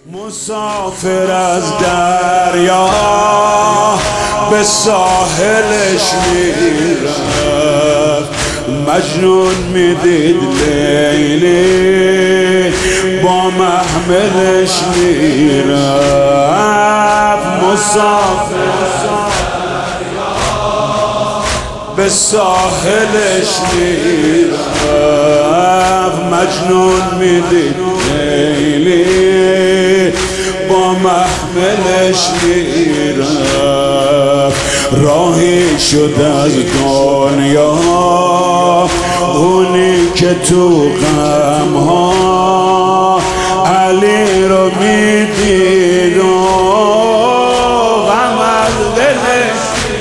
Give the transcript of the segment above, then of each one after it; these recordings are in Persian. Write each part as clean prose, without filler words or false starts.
مسافر از دریا به ساحلش میرفت، مجنون میدید لیلی با محملش میرفت. مسافر به ساحلش میرفت، مجنون میدید لیلی با محملش میرفت. راهی شد از دنیا اونی که تو غمها علی رو میدید و غم از دلش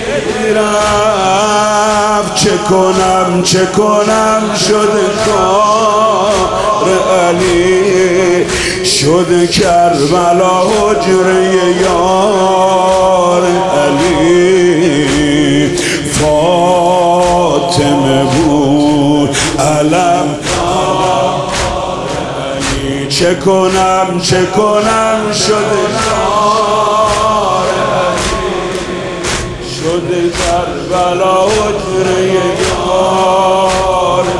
میرفت. چه کنم شد کار علی، شد کربلا حجره یار علی. فاطمه بود علم علی. چه کنم شد کار علی، شد کربلا حجره یار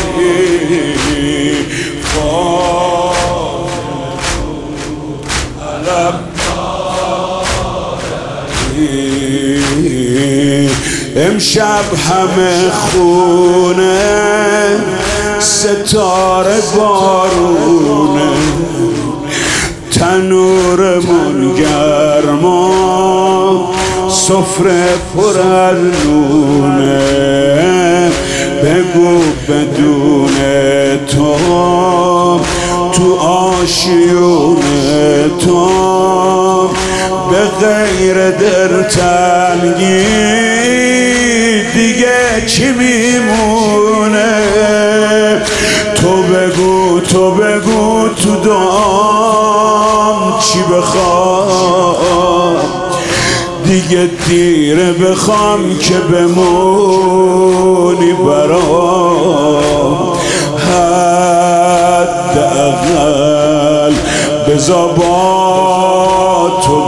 علی. امشب همه خونه ستاره بارونه، تنورمون گرم و سفره پر از نونه. بگو بدون تو آشیون تو به غیر دلتنگی دیگه چی میمونه؟ تو بگو تو دام چی بخوام، دیگه دیره بخوام که بمونی برام. حداقل بذار با تو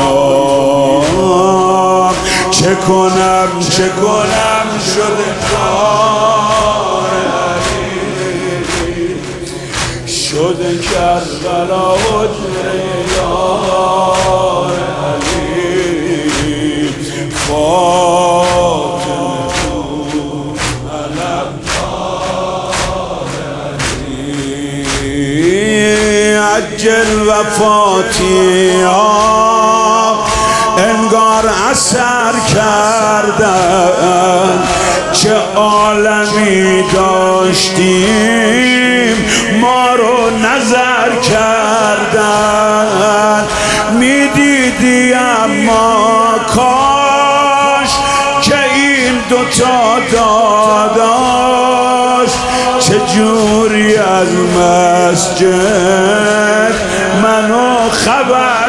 بیام. چه کنم شده کار علی، شده کربلا حجره یار علی. فاطمه بود علم دار علی. عجل وفاتی انگار اثر کردن، چه عالمی داشتیم ما رو نظر کردن. میدیدی اما کاش که این دوتا داداش چجوری از مسجد منو خبر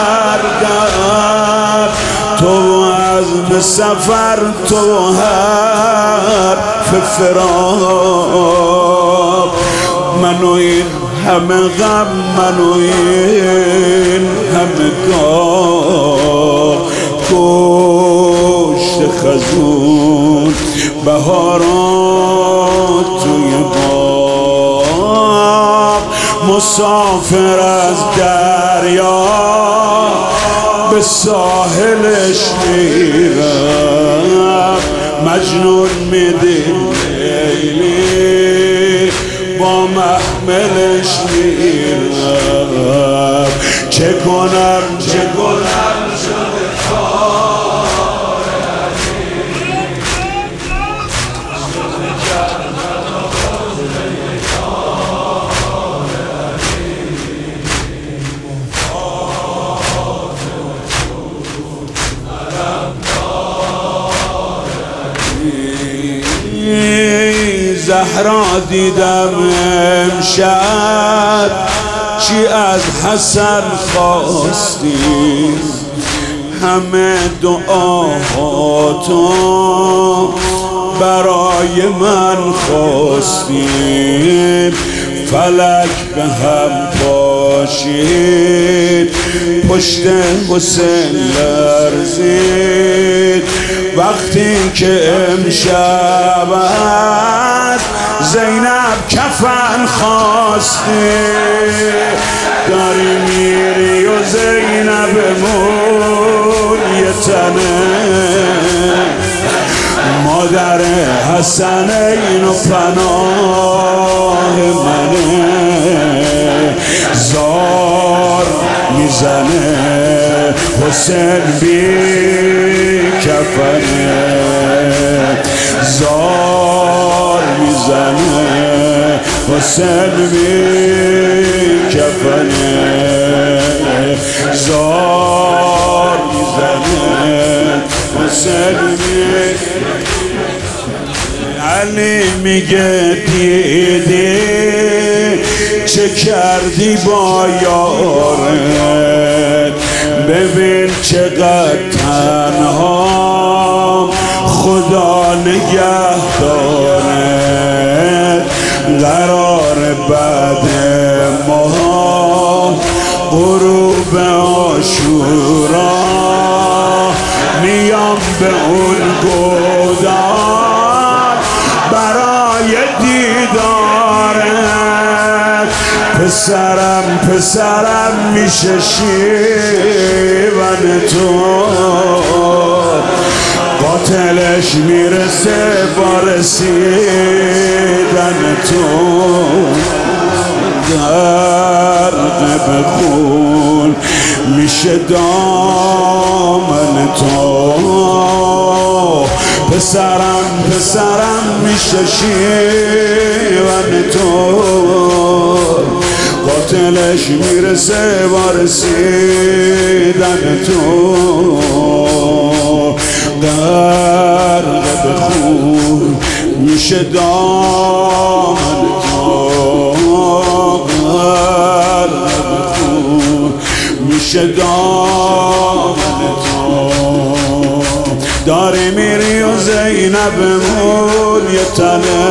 کردن. تو عزم سفر، تو حرف فراق، منو این همه غم، منو این همه گاه. کشت خزون بهارات توی باغ. مسافر از دریا به ساحلش میرفت، مجنون میدید لیلی با محملش میرفت. چه کنم شد کار علی. زهرا دیدم امشب چی از حسن خواستی، همه دعاهاتو برای من خواستیم. فلک به هم پاشید پشت حسین لرزید وقتی که امشب زینب کفن خواستی داری میری و زینبمون یه تنه مادر حسنین و پناه منه زار میزنه حسین بی کفنه زار میزنه حسین بی کفنه زار میزنه حسین بی علی میگه دیدی چه کردی با یارت ببین چقدر تنها خدا نگه دارد قرار بعد ما غروب عاشورا میام به اون گودال برای دیدارت پسرم میشه شیون تو قاتلش میرسه با رسیدن تو غرق به خون میشه دامن تو پسرم میشه شیون تو قاتلش میرسه با رسیدن تو غرق به خون میشه دامن تو غرق به خون میشه دامن تو داری میری و زینبمون یه تنه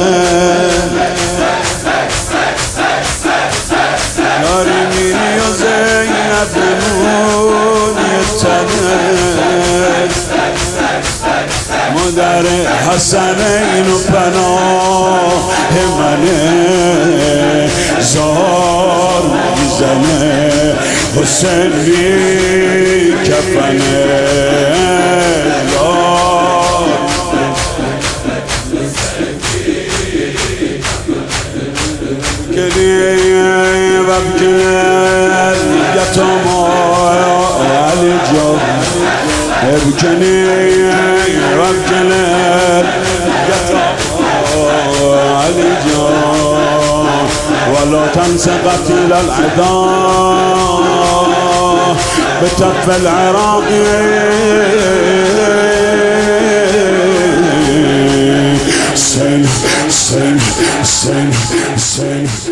داری میری و زینبمون یه تنه مادر حسنین و پناه منه زار میزنه حسین بی کفنه وابكر يتوما علي جاب ابكني وابكر يتوما علي جاب ولا تنسى قتل العذاب بتف العراق سن